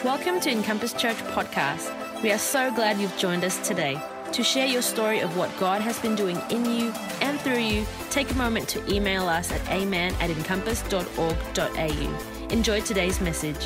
Welcome to Encompass Church Podcast. We are so glad you've joined us today. To share your story of what God has been doing in you and through you, take a moment to email us at amen@encompass.org.au. Enjoy today's message.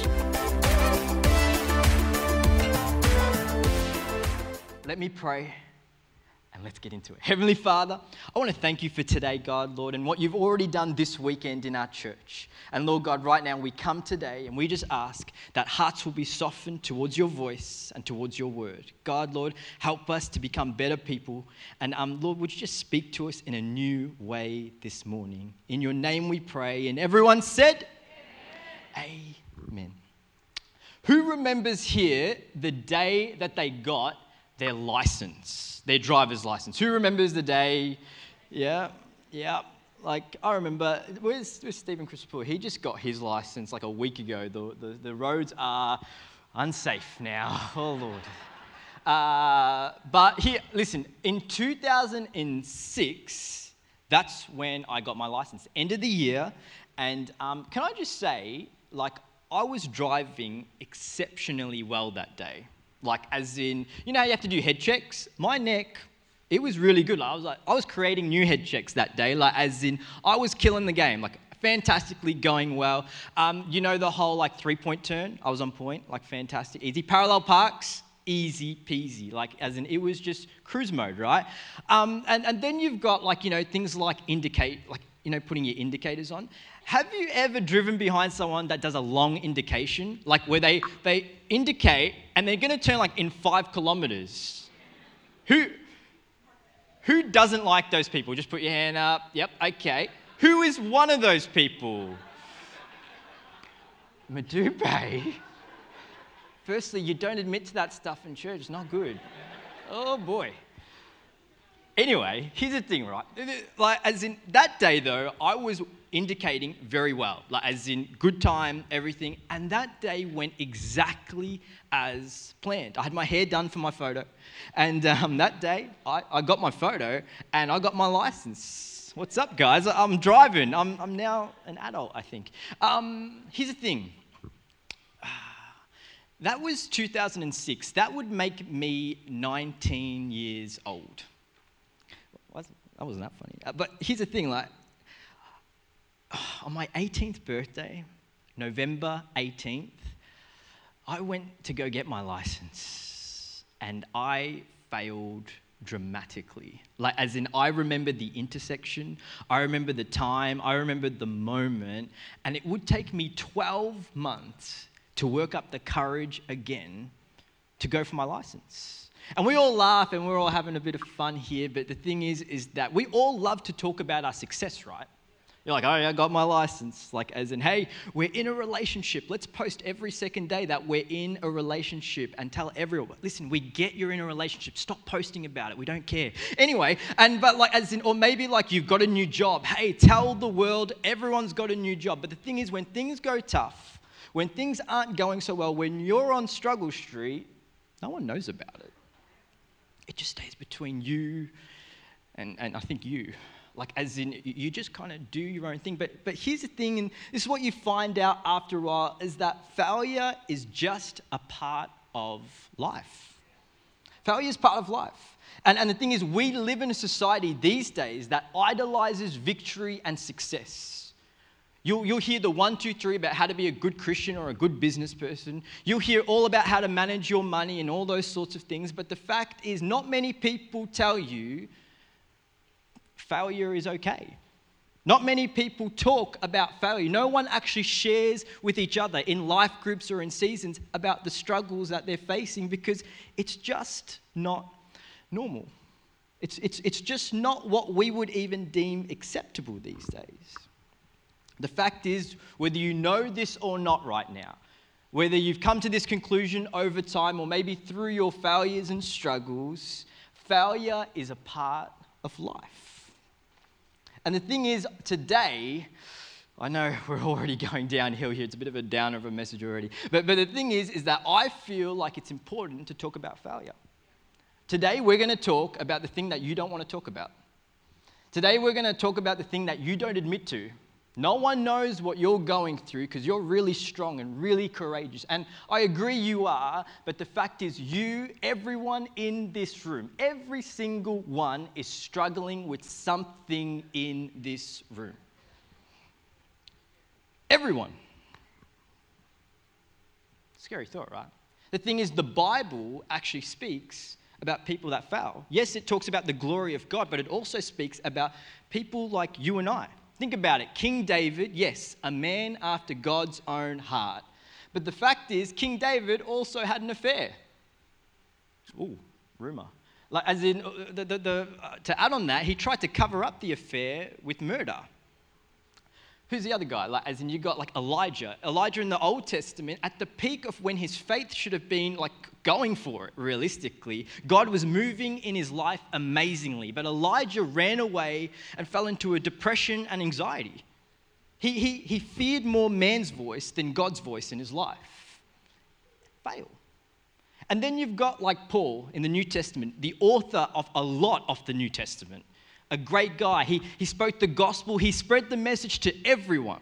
Let me pray and let's get into it. Heavenly Father, I want to thank you for today, God, Lord, and what you've already done this weekend in our church. And Lord God, right now we come today and we just ask that hearts will be softened towards your voice and towards your word. God, Lord, help us to become better people. And Lord, would you just speak to us in a new way this morning? In your name we pray. And everyone said, Amen. Amen. Who remembers here the day that they got their license, their driver's license? Who remembers the day? Yeah. Like, I remember, where's Stephen Christopher? He just got his license like a week ago. The roads are unsafe now. Oh, Lord. But here, listen, in 2006, that's when I got my license. End of the year. And can I just say, like, I was driving exceptionally well that day. Like, as in, you know how you have to do head checks? My neck, it was really good. I was creating new head checks that day. Like, as in, I was killing the game. Like, fantastically going well. You know the whole, like, 3-point turn? I was on point. Like, fantastic. Easy. Parallel parks? Easy peasy. Like, as in, it was just cruise mode, right? And then you've got, like, you know, things like putting your indicators on. Have you ever driven behind someone that does a long indication? Like where they indicate and they're going to turn like in 5 kilometers. Who doesn't like those people? Just put your hand up. Yep, okay. Who is one of those people? Madupe. Firstly, you don't admit to that stuff in church. It's not good. Oh boy. Anyway, here's the thing, right? Like, as in that day though, I was indicating very well, like as in good time, everything. And that day went exactly as planned. I had my hair done for my photo. And that day, I got my photo and I got my license. What's up, guys? I'm driving. I'm now an adult, I think. Here's the thing. That was 2006. That would make me 19 years old. That wasn't that funny. But here's the thing, like, on my 18th birthday, November 18th, I went to go get my license and I failed dramatically. Like, as in, I remember the intersection, I remember the time, I remember the moment, and it would take me 12 months to work up the courage again to go for my license. And we all laugh and we're all having a bit of fun here, but the thing is that we all love to talk about our success, right? You're like, oh, yeah, I got my license. Like, as in, hey, we're in a relationship. Let's post every second day that we're in a relationship and tell everyone, listen, we get you're in a relationship. Stop posting about it. We don't care. Anyway, but like, as in, or maybe like you've got a new job. Hey, tell the world everyone's got a new job. But the thing is, when things go tough, when things aren't going so well, when you're on struggle street, no one knows about it. It just stays between you and I think you. Like, as in, you just kind of do your own thing. But here's the thing, and this is what you find out after a while, is that failure is just a part of life. Failure is part of life. And the thing is, we live in a society these days that idolizes victory and success. You'll hear the 1, 2, 3 about how to be a good Christian or a good business person. You'll hear all about how to manage your money and all those sorts of things. But the fact is, not many people tell you failure is okay. Not many people talk about failure. No one actually shares with each other in life groups or in seasons about the struggles that they're facing because it's just not normal. It's just not what we would even deem acceptable these days. The fact is, whether you know this or not right now, whether you've come to this conclusion over time or maybe through your failures and struggles, failure is a part of life. And the thing is, today, I know we're already going downhill here. It's a bit of a downer of a message already. But the thing is that I feel like it's important to talk about failure. Today, we're going to talk about the thing that you don't want to talk about. Today, we're going to talk about the thing that you don't admit to. No one knows what you're going through because you're really strong and really courageous. And I agree you are, but the fact is everyone in this room, every single one is struggling with something in this room. Everyone. Scary thought, right? The thing is, the Bible actually speaks about people that fail. Yes, it talks about the glory of God, but it also speaks about people like you and I. Think about it. King David, yes, a man after God's own heart. But the fact is, King David also had an affair. Ooh, rumor. Like, as in, to add on that, he tried to cover up the affair with murder. Who's the other guy? Like, as in, you got like Elijah. Elijah in the Old Testament, at the peak of when his faith should have been like going for it, realistically. God was moving in his life amazingly, but Elijah ran away and fell into a depression and anxiety. He feared more man's voice than God's voice in his life. Fail. And then you've got like Paul in the New Testament, the author of a lot of the New Testament. A great guy. He spoke the gospel. He spread the message to everyone.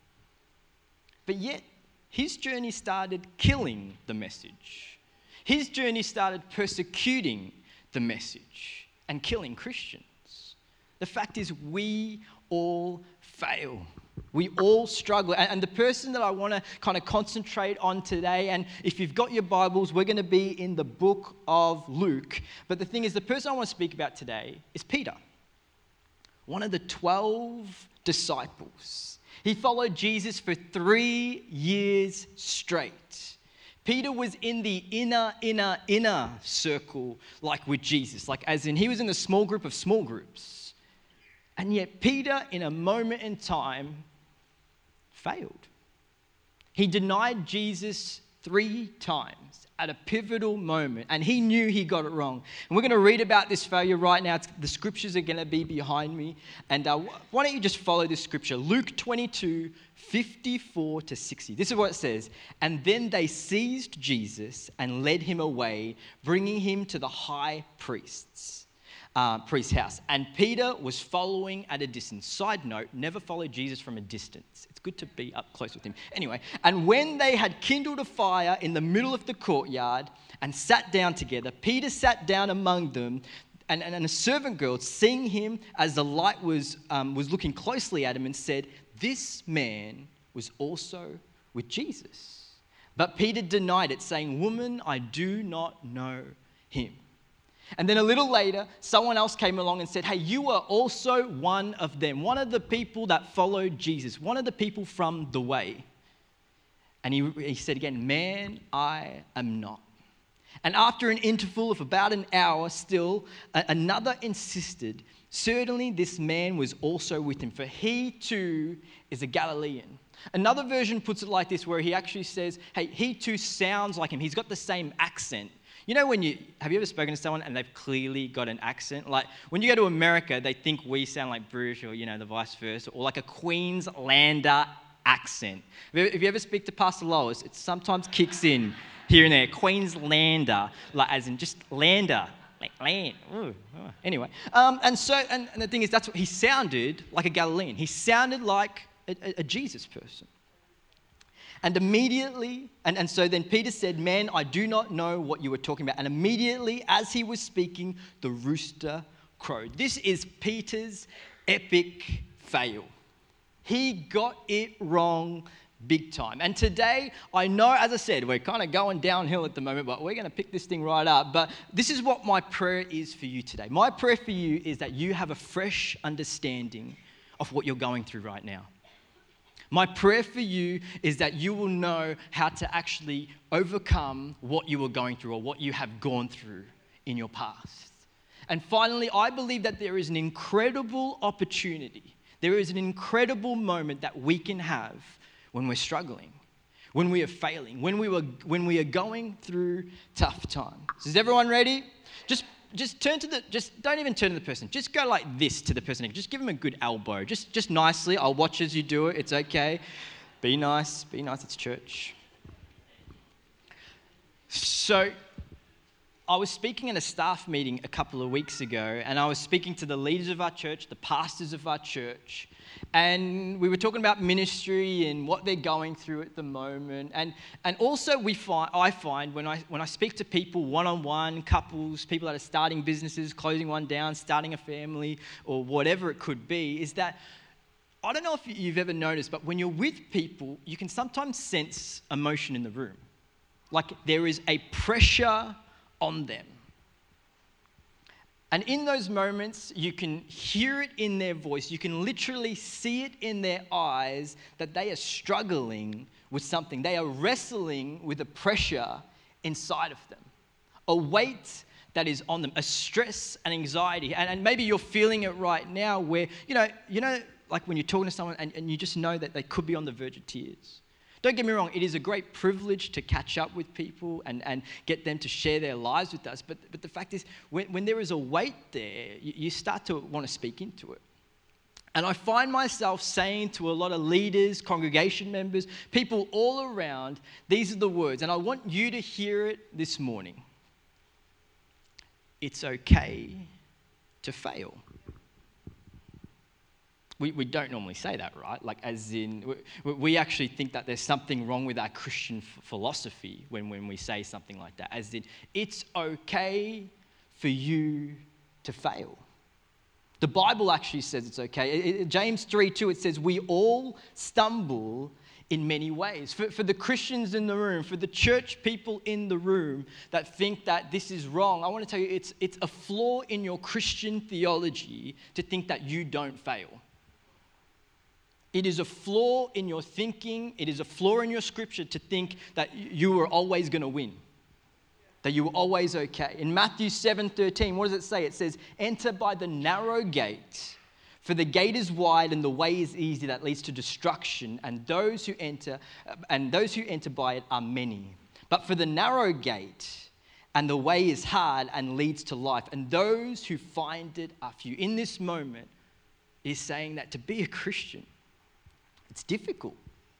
But yet, his journey started killing the message. His journey started persecuting the message and killing Christians. The fact is, we all fail. We all struggle. And the person that I want to kind of concentrate on today, and if you've got your Bibles, we're going to be in the book of Luke. But the thing is, the person I want to speak about today is Peter. One of the 12 disciples. He followed Jesus for 3 years straight. Peter was in the inner circle, like with Jesus. Like as in, he was in the small group of small groups. And yet Peter, in a moment in time, failed. He denied Jesus 3 times at a pivotal moment, and he knew he got it wrong. And we're going to read about this failure right now. The scriptures are going to be behind me. And why don't you just follow this scripture? Luke 22, 54 to 60. This is what it says. And then they seized Jesus and led him away, bringing him to the high priest's house. And Peter was following at a distance. Side note, never follow Jesus from a distance. It's good to be up close with him. Anyway, and when they had kindled a fire in the middle of the courtyard and sat down together, Peter sat down among them, and a servant girl, seeing him as the light was looking closely at him, and said, "This man was also with Jesus." But Peter denied it, saying, "Woman, I do not know him." And then a little later, someone else came along and said, "Hey, you are also one of them, one of the people that followed Jesus, one of the people from the way." And he said again, "Man, I am not." And after an interval of about an hour still, another insisted, "Certainly this man was also with him, for he too is a Galilean." Another version puts it like this, where he actually says, "Hey, he too sounds like him. He's got the same accent." You know, have you ever spoken to someone and they've clearly got an accent? Like when you go to America, they think we sound like British, or, the vice versa, or like a Queenslander accent. If you ever speak to Pastor Lois, it sometimes kicks in here and there. Queenslander, like as in just lander, like land. Ooh. Anyway, and the thing is, that's what he sounded like, a Galilean. He sounded like a Jesus person. And immediately, and so then Peter said, "Man, I do not know what you were talking about." And immediately, as he was speaking, the rooster crowed. This is Peter's epic fail. He got it wrong big time. And today, I know, as I said, we're kind of going downhill at the moment, but we're going to pick this thing right up. But this is what my prayer is for you today. My prayer for you is that you have a fresh understanding of what you're going through right now. My prayer for you is that you will know how to actually overcome what you were going through or what you have gone through in your past. And finally, I believe that there is an incredible opportunity. There is an incredible moment that we can have when we're struggling, when we are failing, when we are going through tough times. Is everyone ready? Just don't even turn to the person. Just go like this to the person. Just give them a good elbow. Just nicely. I'll watch as you do it. It's okay. Be nice. It's church. So I was speaking in a staff meeting a couple of weeks ago, and I was speaking to the leaders of our church, the pastors of our church, and we were talking about ministry and what they're going through at the moment. And also I find when I speak to people one-on-one, couples, people that are starting businesses, closing one down, starting a family, or whatever it could be, is that I don't know if you've ever noticed, but when you're with people, you can sometimes sense emotion in the room. Like there is a pressure on them. And in those moments, you can hear it in their voice. You can literally see it in their eyes that they are struggling with something. They are wrestling with a pressure inside of them, a weight that is on them, a stress and anxiety. And maybe you're feeling it right now where, you know, like when you're talking to someone and you just know that they could be on the verge of tears. Don't get me wrong, it is a great privilege to catch up with people and get them to share their lives with us. But the fact is, when there is a weight there, you start to want to speak into it. And I find myself saying to a lot of leaders, congregation members, people all around, these are the words. And I want you to hear it this morning. It's okay to fail. We don't normally say that, right? Like as in, we actually think that there's something wrong with our Christian philosophy when we say something like that. As in, it's okay for you to fail. The Bible actually says it's okay. James 3:2, it says, we all stumble in many ways. For the Christians in the room, for the church people in the room that think that this is wrong, I want to tell you it's a flaw in your Christian theology to think that you don't fail. It is a flaw in your thinking. It is a flaw in your scripture to think that you are always going to win, that you are always okay. In Matthew 7:13, what does it say? It says, enter by the narrow gate, for the gate is wide and the way is easy that leads to destruction, and those who enter by it are many. But for the narrow gate and the way is hard and leads to life, and those who find it are few. In this moment, it is saying that to be a Christian, it's difficult.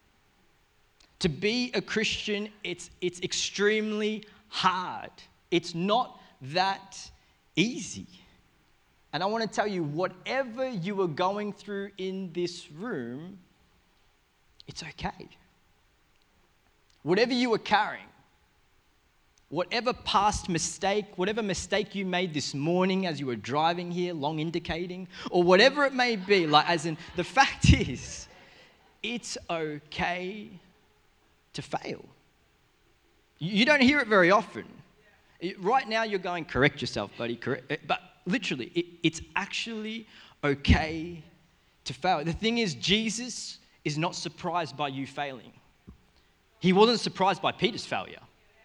To be a Christian, it's extremely hard. It's not that easy. And I want to tell you, whatever you are going through in this room, it's okay. Whatever you are carrying, whatever past mistake, whatever mistake you made this morning as you were driving here, long indicating, or whatever it may be, like as in, the fact is, it's okay to fail. You don't hear it very often. Right now you're going, correct yourself, buddy, correct. But literally, it's actually okay to fail. The thing is, Jesus is not surprised by you failing. He wasn't surprised by Peter's failure.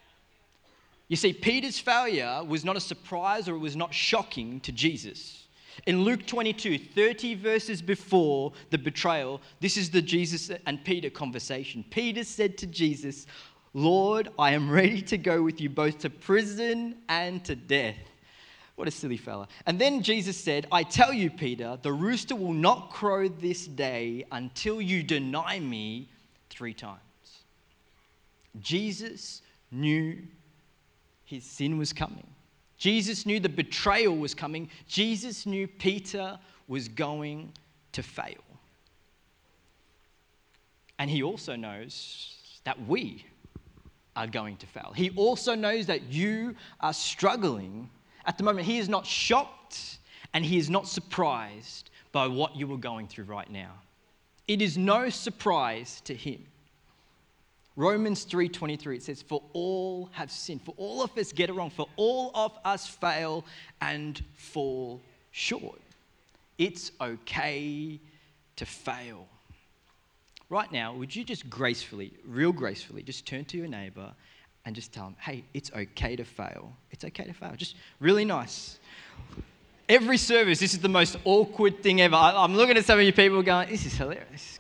You see, Peter's failure was not a surprise or it was not shocking to Jesus. In Luke 22, 30 verses before the betrayal, this is the Jesus and Peter conversation. Peter said to Jesus, Lord, I am ready to go with you both to prison and to death. What a silly fella. And then Jesus said, I tell you, Peter, the rooster will not crow this day until you deny me 3 times. Jesus knew his sin was coming. Jesus knew the betrayal was coming. Jesus knew Peter was going to fail. And he also knows that we are going to fail. He also knows that you are struggling at the moment. He is not shocked and he is not surprised by what you are going through right now. It is no surprise to him. Romans 3:23, it says, for all have sinned. For all of us get it wrong. For all of us fail and fall short. It's okay to fail. Right now, would you just gracefully, real gracefully, just turn to your neighbor and just tell them, hey, it's okay to fail. It's okay to fail. Just really nice. Every service, this is the most awkward thing ever. I'm looking at some of you people going, this is hilarious.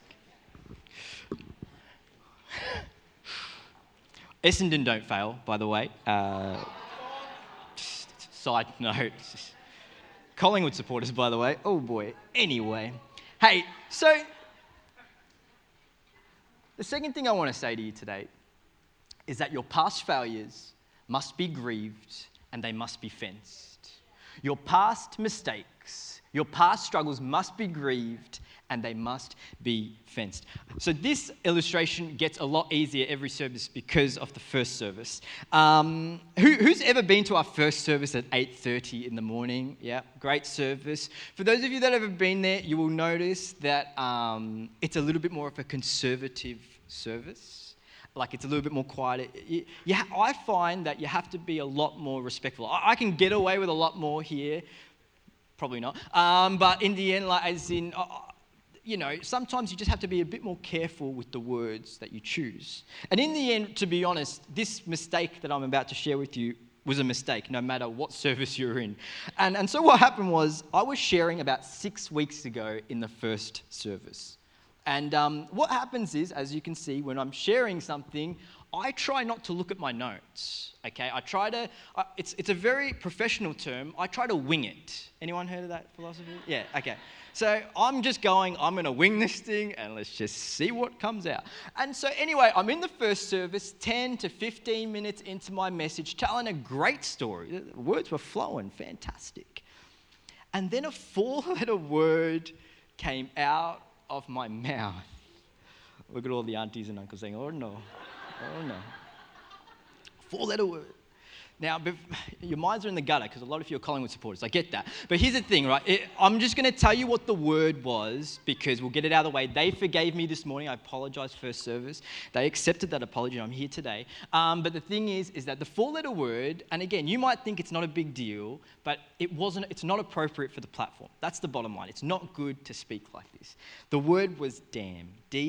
Essendon don't fail, by the way. Side note. Collingwood supporters, by the way. Oh boy. Anyway. Hey, so the second thing I want to say to you today is that your past failures must be grieved and they must be fenced. Your past mistakes, your past struggles must be grieved, and they must be fenced. So this illustration gets a lot easier every service because of the first service. Who's ever been to our first service at 8:30 in the morning? Yeah, great service. For those of you that have been there, you will notice that it's a little bit more of a conservative service. Like it's a little bit more quiet. I find that you have to be a lot more respectful. I can get away with a lot more here. Probably not. But in the end, like as in... sometimes you just have to be a bit more careful with the words that you choose. And in the end, to be honest, this mistake that I'm about to share with you was a mistake, no matter what service you're in. And so what happened was, I was sharing about 6 weeks ago in the first service. And what happens is, as you can see, when I'm sharing something, I try not to look at my notes, okay? I try to, it's a very professional term, I try to wing it. Anyone heard of that philosophy? Yeah, okay. So I'm just going, I'm going to wing this thing and let's just see what comes out. And so anyway, I'm in the first service, 10 to 15 minutes into my message, telling a great story. The words were flowing, fantastic. And then a 4-letter word came out of my mouth. Look at all the aunties and uncles saying, oh no, oh no. 4-letter word. Now, your minds are in the gutter because a lot of you are Collingwood supporters. I get that. But here's the thing, right? I'm just going to tell you what the word was because we'll get it out of the way. They forgave me this morning. I apologize first service. They accepted that apology. I'm here today. But the thing is that the 4-letter word, and again, you might think it's not a big deal, but it's not appropriate for the platform. That's the bottom line. It's not good to speak like this. The word was damn.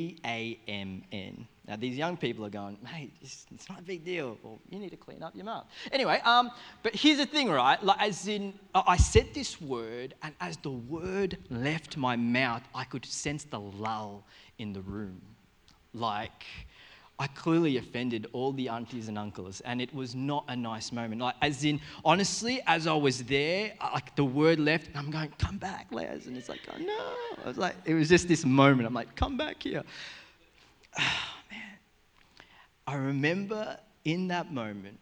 D-A-M-N. Now, these young people are going, mate, it's not a big deal. Well, you need to clean up your mouth. Anyway, but here's the thing, right? Like, as in, I said this word, and as the word left my mouth, I could sense the lull in the room. Like, I clearly offended all the aunties and uncles, and it was not a nice moment. Like, as in, honestly, as I was there, like, the word left, and I'm going, come back, Les. And it's like, oh, no. I was like, it was just this moment. I'm like, come back here. I remember in that moment,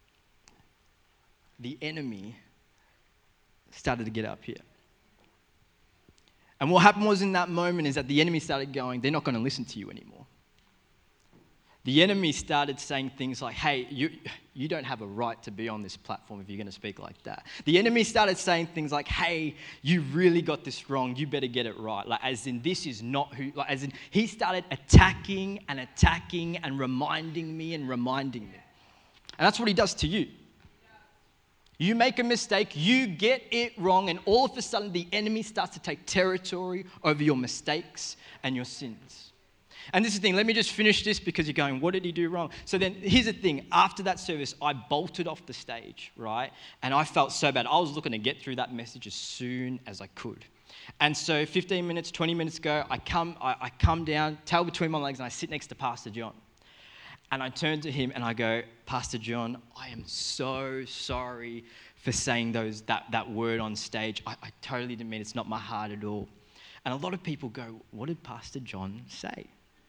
the enemy started to get up here. And what happened was in that moment is that the enemy started going, they're not going to listen to you anymore. The enemy started saying things like, hey, you don't have a right to be on this platform if you're going to speak like that. The enemy started saying things like, hey, you really got this wrong. You better get it right. Like, as in, this is not who, like, as in, he started attacking and reminding me. And that's what he does to you. You make a mistake, you get it wrong, and all of a sudden the enemy starts to take territory over your mistakes and your sins. And this is the thing, let me just finish this because you're going, what did he do wrong? So then, here's the thing, after that service, I bolted off the stage, right? And I felt so bad. I was looking to get through that message as soon as I could. And so 15 minutes, 20 minutes ago, I come down, tail between my legs, and I sit next to Pastor John. And I turn to him and I go, Pastor John, I am so sorry for saying that word on stage. I totally didn't mean it. It's not my heart at all. And a lot of people go, what did Pastor John say?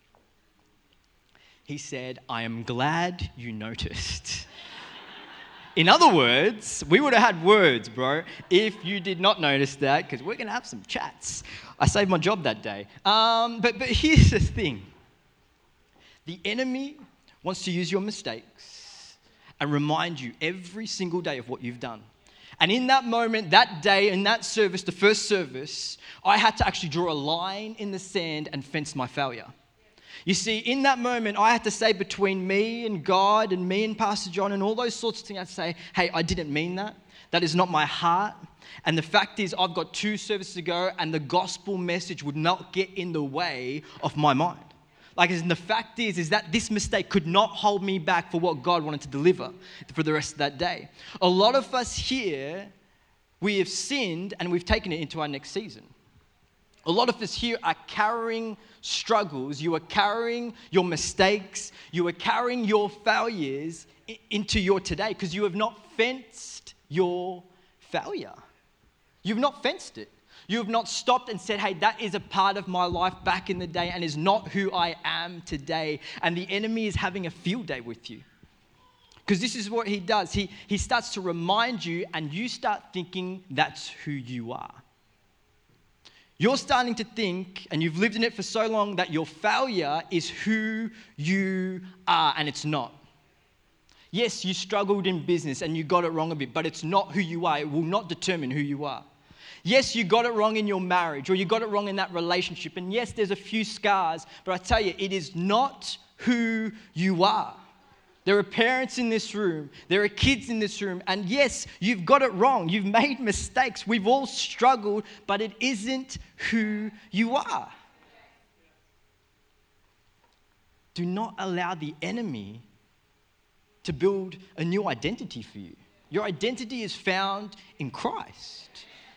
He said, I am glad you noticed. In other words, we would have had words, bro, if you did not notice that, because we're going to have some chats. I saved my job that day. But here's the thing. The enemy wants to use your mistakes and remind you every single day of what you've done. And in that moment, that day, in that service, the first service, I had to actually draw a line in the sand and fence my failure. You see, in that moment, I had to say between me and God and me and Pastor John and all those sorts of things, I'd say, hey, I didn't mean that. That is not my heart. And the fact is, I've got 2 services to go, and the gospel message would not get in the way of my mind. Like, and the fact is that this mistake could not hold me back for what God wanted to deliver for the rest of that day. A lot of us here, we have sinned and we've taken it into our next season. A lot of us here are carrying struggles. You are carrying your mistakes. You are carrying your failures into your today because you have not fenced your failure. You've not fenced it. You have not stopped and said, hey, that is a part of my life back in the day and is not who I am today. And the enemy is having a field day with you. Because this is what he does. He starts to remind you, and you start thinking that's who you are. You're starting to think, and you've lived in it for so long, that your failure is who you are, and it's not. Yes, you struggled in business and you got it wrong a bit, but it's not who you are. It will not determine who you are. Yes, you got it wrong in your marriage, or you got it wrong in that relationship, and yes, there's a few scars, but I tell you, it is not who you are. There are parents in this room, there are kids in this room, and yes, you've got it wrong. You've made mistakes. We've all struggled, but it isn't who you are. Do not allow the enemy to build a new identity for you. Your identity is found in Christ.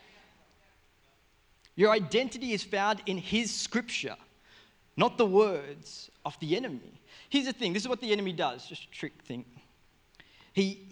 Your identity is found in his scripture, not the words of the enemy. Here's the thing. This is what the enemy does. Just a trick thing. He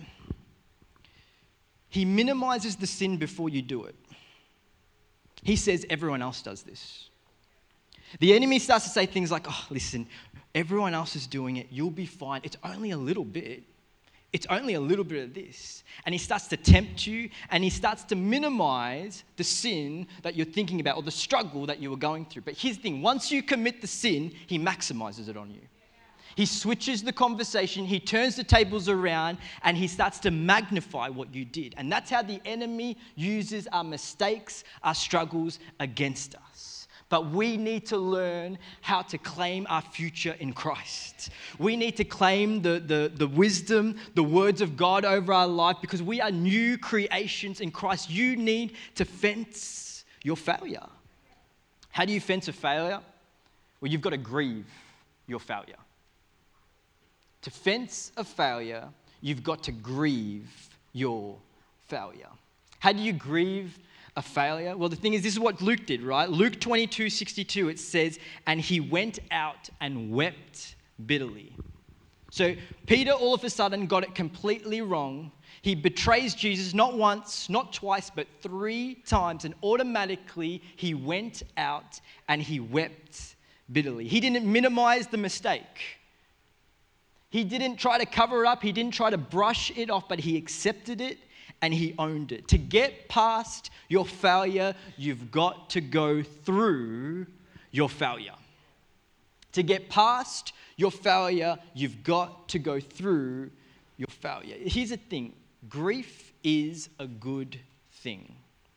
minimizes the sin before you do it. He says everyone else does this. The enemy starts to say things like, oh, listen, everyone else is doing it. You'll be fine. It's only a little bit. It's only a little bit of this. And he starts to tempt you, and he starts to minimize the sin that you're thinking about or the struggle that you were going through. But here's the thing. Once you commit the sin, he maximizes it on you. He switches the conversation, he turns the tables around, and he starts to magnify what you did. And that's how the enemy uses our mistakes, our struggles against us. But we need to learn how to claim our future in Christ. We need to claim the wisdom, the words of God over our life, because we are new creations in Christ. You need to fence your failure. How do you fence a failure? Well, you've got to grieve your failure. To fence a failure, you've got to grieve your failure. How do you grieve a failure? Well, the thing is, this is what Luke did, right? Luke 22:62, it says, and he went out and wept bitterly. So Peter all of a sudden got it completely wrong. He betrays Jesus not once, not twice, but 3 times, and automatically he went out and he wept bitterly. He didn't minimize the mistake. He didn't try to cover it up. He didn't try to brush it off, but he accepted it and he owned it. To get past your failure, you've got to go through your failure. To get past your failure, you've got to go through your failure. Here's the thing. Grief is a good thing.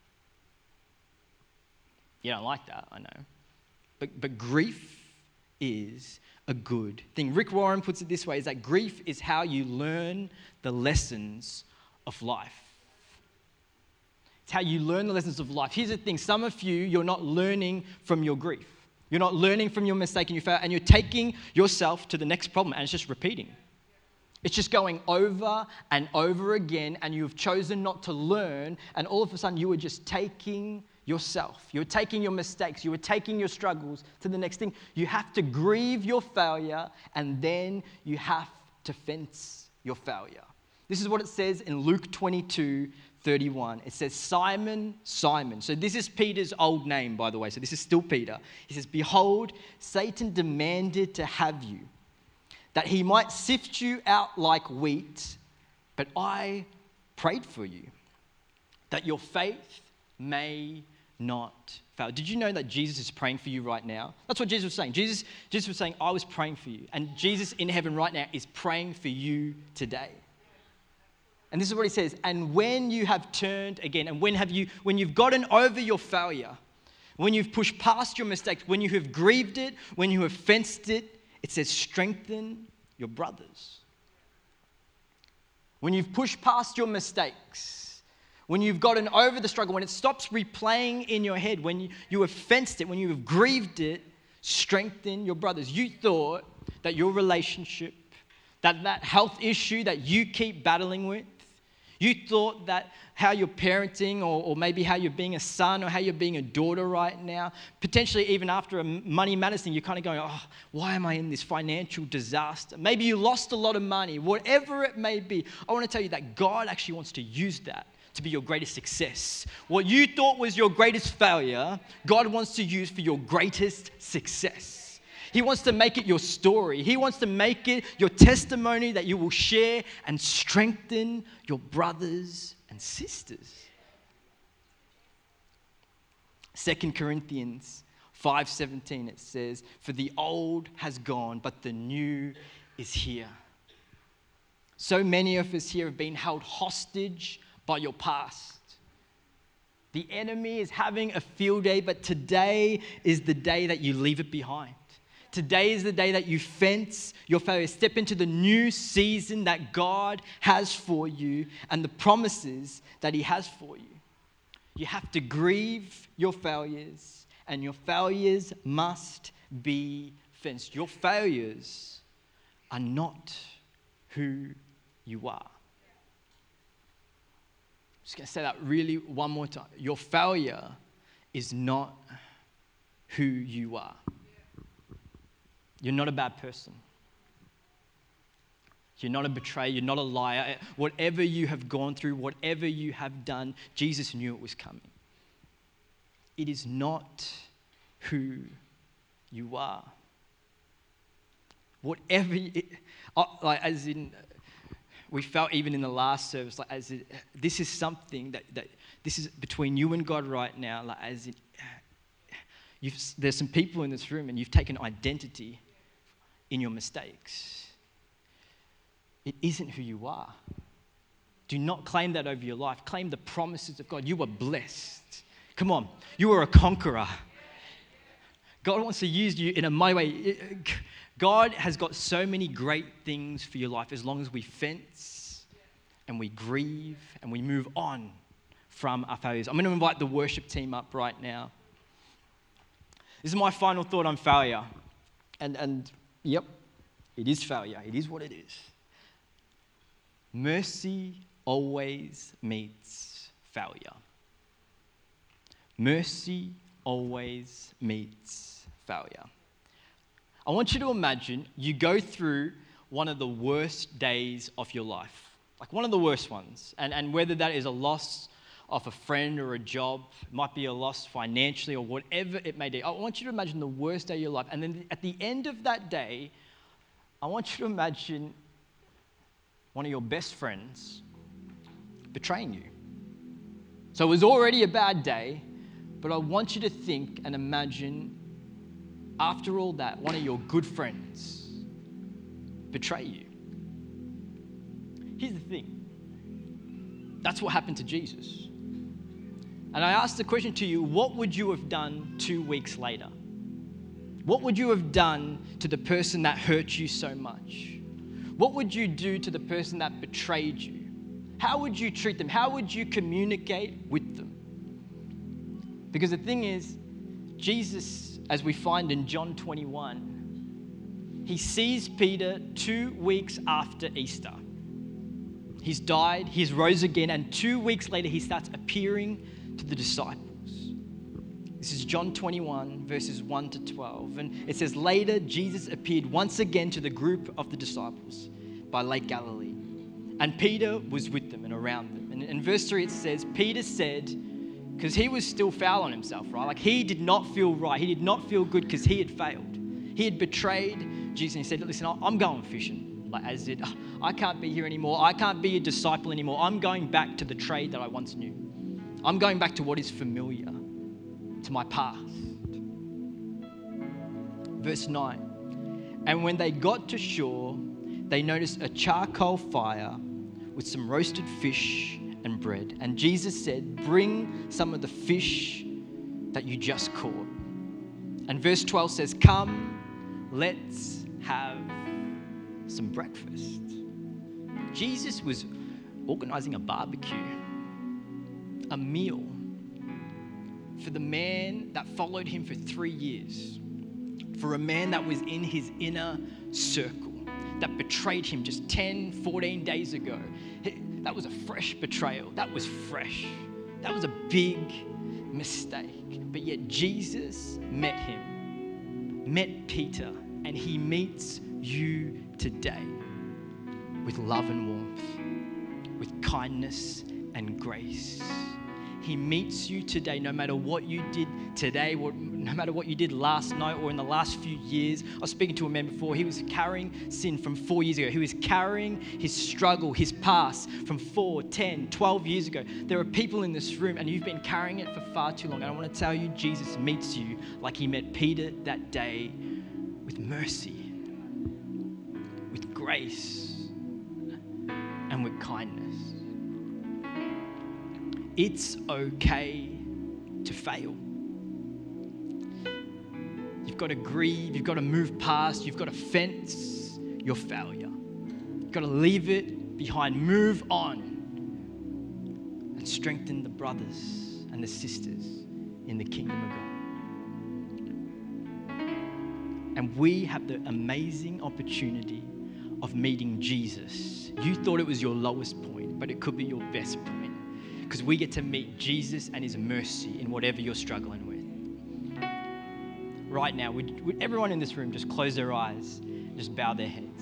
You don't like that, I know. But grief is a good thing. Rick Warren puts it this way, is that grief is how you learn the lessons of life. It's how you learn the lessons of life. Here's the thing, some of you, you're not learning from your grief. You're not learning from your mistake and your failure, and you're taking yourself to the next problem, and it's just repeating. It's just going over and over again, and you've chosen not to learn, and all of a sudden you are just taking yourself. You're taking your mistakes. You are taking your struggles to the next thing. You have to grieve your failure, and then you have to fence your failure. This is what it says in Luke 22:31. It says, Simon, Simon. So this is Peter's old name, by the way. So this is still Peter. He says, behold, Satan demanded to have you, that he might sift you out like wheat, but I prayed for you, that your faith may not fail. Did you know that Jesus is praying for you right now? That's what Jesus was saying. Jesus was saying, I was praying for you. And Jesus in heaven right now is praying for you today. And this is what he says, and when you have turned again, and when you've gotten over your failure, when you've pushed past your mistakes, when you have grieved it, when you have fenced it, it says strengthen your brothers. When you've pushed past your mistakes, when you've gotten over the struggle, when it stops replaying in your head, when you have fenced it, when you have grieved it, strengthen your brothers. You thought that your relationship, that health issue that you keep battling with, you thought that how you're parenting or maybe how you're being a son or how you're being a daughter right now, potentially even after a money matters thing, you're kind of going, oh, why am I in this financial disaster? Maybe you lost a lot of money, whatever it may be. I want to tell you that God actually wants to use that to be your greatest success. What you thought was your greatest failure, God wants to use for your greatest success. He wants to make it your story. He wants to make it your testimony that you will share and strengthen your brothers and sisters. 2 Corinthians 5:17, it says, "For the old has gone, but the new is here." So many of us here have been held hostage by your past. The enemy is having a field day, but today is the day that you leave it behind. Today is the day that you fence your failure. Step into the new season that God has for you and the promises that He has for you. You have to grieve your failures, and your failures must be fenced. Your failures are not who you are. I'm just going to say that really one more time. Your failure is not who you are. You're not a bad person. You're not a betrayer. You're not a liar. Whatever you have gone through, whatever you have done, Jesus knew it was coming. It is not who you are. Whatever, as in, we felt even in the last service, this is something that this is between you and God right now. There's some people in this room, and you've taken identity in your mistakes. It isn't who you are. Do not claim that over your life. Claim the promises of God. You are blessed. Come on, you are a conqueror. God wants to use you in a mighty way. God has got so many great things for your life as long as we fence and we grieve and we move on from our failures. I'm going to invite the worship team up right now. This is my final thought on failure. And yep, it is failure. It is what it is. Mercy always meets failure. Mercy always meets failure. I want you to imagine you go through one of the worst days of your life, like one of the worst ones, and whether that is a loss of a friend or a job, it might be a loss financially or whatever it may be. I want you to imagine the worst day of your life, and then at the end of that day, I want you to imagine one of your best friends betraying you. So it was already a bad day, but I want you to think and imagine, after all that, one of your good friends betray you. Here's the thing. That's what happened to Jesus. And I asked the question to you, what would you have done 2 weeks later? What would you have done to the person that hurt you so much? What would you do to the person that betrayed you? How would you treat them? How would you communicate with them? Because the thing is, Jesus, as we find in John 21, he sees Peter 2 weeks after Easter. He's died, he's rose again, and 2 weeks later he starts appearing to the disciples. This is John 21, verses 1 to 12. And it says, later Jesus appeared once again to the group of the disciples by Lake Galilee. And Peter was with them and around them. And in verse 3 it says, Peter said, because he was still foul on himself, right? Like he did not feel right. He did not feel good because he had failed. He had betrayed Jesus, and he said, listen, I'm going fishing. Like as it, I can't be here anymore. I can't be a disciple anymore. I'm going back to the trade that I once knew. I'm going back to what is familiar, to my past. Verse 9. And when they got to shore, they noticed a charcoal fire with some roasted fish and bread. And Jesus said, bring some of the fish that you just caught. And verse 12 says, come, let's have some breakfast. Jesus was organizing a barbecue, a meal for the man that followed him for 3 years, for a man that was in his inner circle, that betrayed him just 10, 14 days ago. That was a fresh betrayal. That was fresh. That was a big mistake. But yet Jesus met him, met Peter, and he meets you today with love and warmth, with kindness and grace. He meets you today, no matter what you did today, no matter what you did last night or in the last few years. I was speaking to a man before. He was carrying sin from 4 years ago. He was carrying his struggle, his past from 4, 10, 12 years ago. There are people in this room and you've been carrying it for far too long. And I want to tell you, Jesus meets you like he met Peter that day, with mercy, with grace, and with kindness. It's okay to fail. You've got to grieve, you've got to move past, you've got to fence your failure. You've got to leave it behind, move on, and strengthen the brothers and the sisters in the kingdom of God. And we have the amazing opportunity of meeting Jesus. You thought it was your lowest point, but it could be your best point. Because we get to meet Jesus and his mercy in whatever you're struggling with. Right now, would everyone in this room just close their eyes, just bow their heads?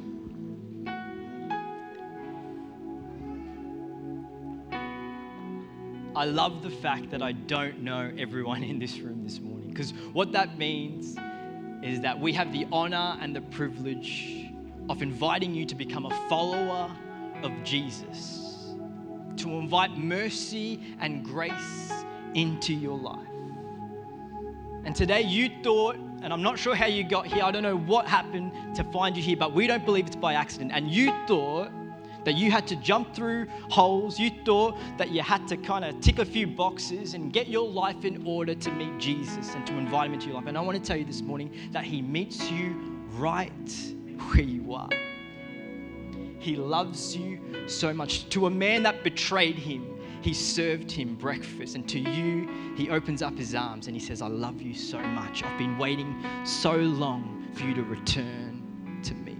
I love the fact that I don't know everyone in this room this morning, because what that means is that we have the honor and the privilege of inviting you to become a follower of Jesus, to invite mercy and grace into your life. And today you thought, and I'm not sure how you got here, I don't know what happened to find you here, but we don't believe it's by accident. And you thought that you had to jump through holes, you thought that you had to kind of tick a few boxes and get your life in order to meet Jesus and to invite him into your life. And I want to tell you this morning that he meets you right where you are. He loves you so much. To a man that betrayed him, he served him breakfast. And to you, he opens up his arms and he says, I love you so much. I've been waiting so long for you to return to me.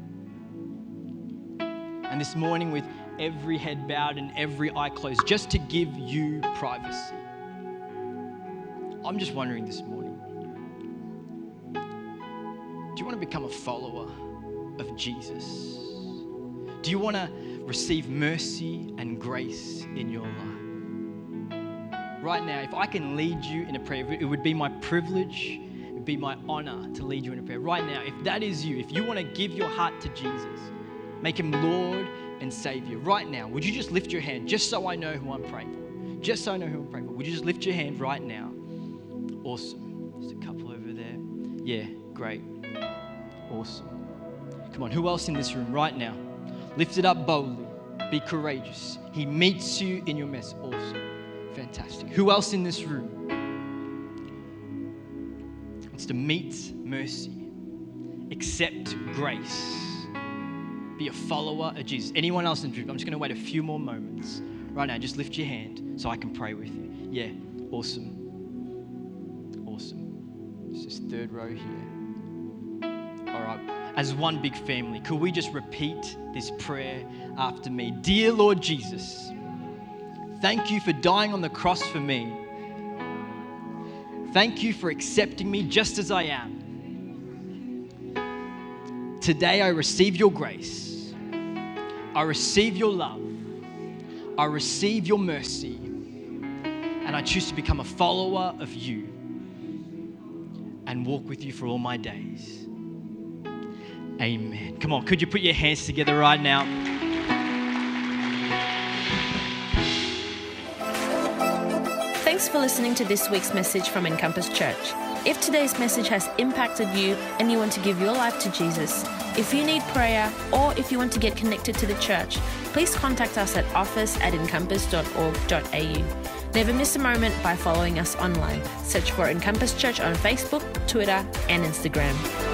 And this morning, with every head bowed and every eye closed, just to give you privacy, I'm just wondering this morning, do you want to become a follower of Jesus? Do you want to receive mercy and grace in your life? Right now, if I can lead you in a prayer, it would be my privilege, it would be my honor to lead you in a prayer. Right now, if that is you, if you want to give your heart to Jesus, make him Lord and Savior, right now, would you just lift your hand just so I know who I'm praying for? Just so I know who I'm praying for. Would you just lift your hand right now? Awesome. Just a couple over there. Yeah, great. Awesome. Come on, who else in this room right now? Lift it up boldly. Be courageous. He meets you in your mess. Awesome. Fantastic. Who else in this room wants to meet mercy, accept grace, be a follower of Jesus? Anyone else in the room? I'm just going to wait a few more moments. Right now, just lift your hand so I can pray with you. Yeah. Awesome. Awesome. It's this third row here. All right. As one big family, could we just repeat this prayer after me? Dear Lord Jesus, thank you for dying on the cross for me. Thank you for accepting me just as I am. Today I receive your grace. I receive your love. I receive your mercy. And I choose to become a follower of you and walk with you for all my days. Amen. Come on, could you put your hands together right now? Thanks for listening to this week's message from Encompass Church. If today's message has impacted you and you want to give your life to Jesus, if you need prayer, or if you want to get connected to the church, please contact us at office@encompass.org.au. Never miss a moment by following us online. Search for Encompass Church on Facebook, Twitter, and Instagram.